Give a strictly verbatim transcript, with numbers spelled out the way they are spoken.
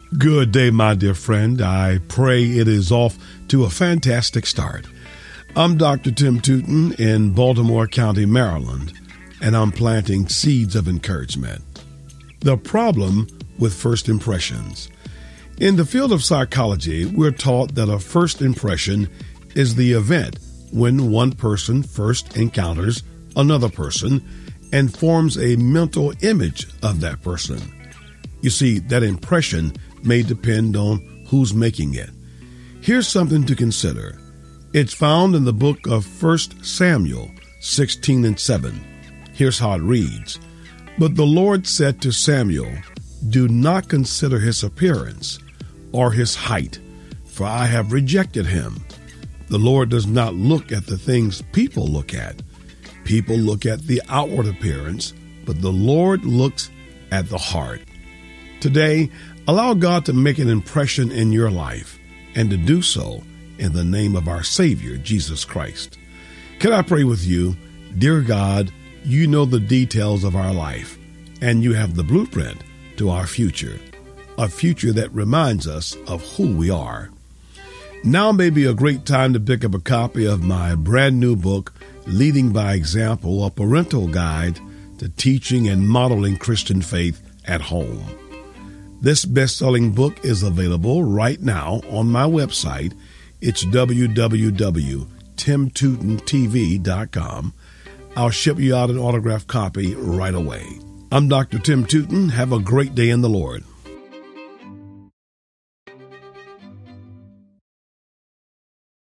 Good day, my dear friend. I pray it is off to a fantastic start. I'm Doctor Tim Tootin in Baltimore County, Maryland, and I'm planting seeds of encouragement. The problem with first impressions. In the field of psychology, we're taught that a first impression is the event when one person first encounters another person and forms a mental image of that person. You see, that impression may depend on who's making it. Here's something to consider. It's found in the book of First Samuel sixteen and seven. Here's how it reads. But the Lord said to Samuel, do not consider his appearance or his height, for I have rejected him. The Lord does not look at the things people look at. People look at the outward appearance, but the Lord looks at the heart. Today, allow God to make an impression in your life, and to do so in the name of our Savior, Jesus Christ. Can I pray with you? Dear God, you know the details of our life, and you have the blueprint to our future, a future that reminds us of who we are. Now may be a great time to pick up a copy of my brand new book, Leading by Example, a parental guide to teaching and modeling Christian faith at home. This best-selling book is available right now on my website. It's w w w dot tim tootin t v dot com. I'll ship you out an autographed copy right away. I'm Doctor Tim Tootin. Have a great day in the Lord.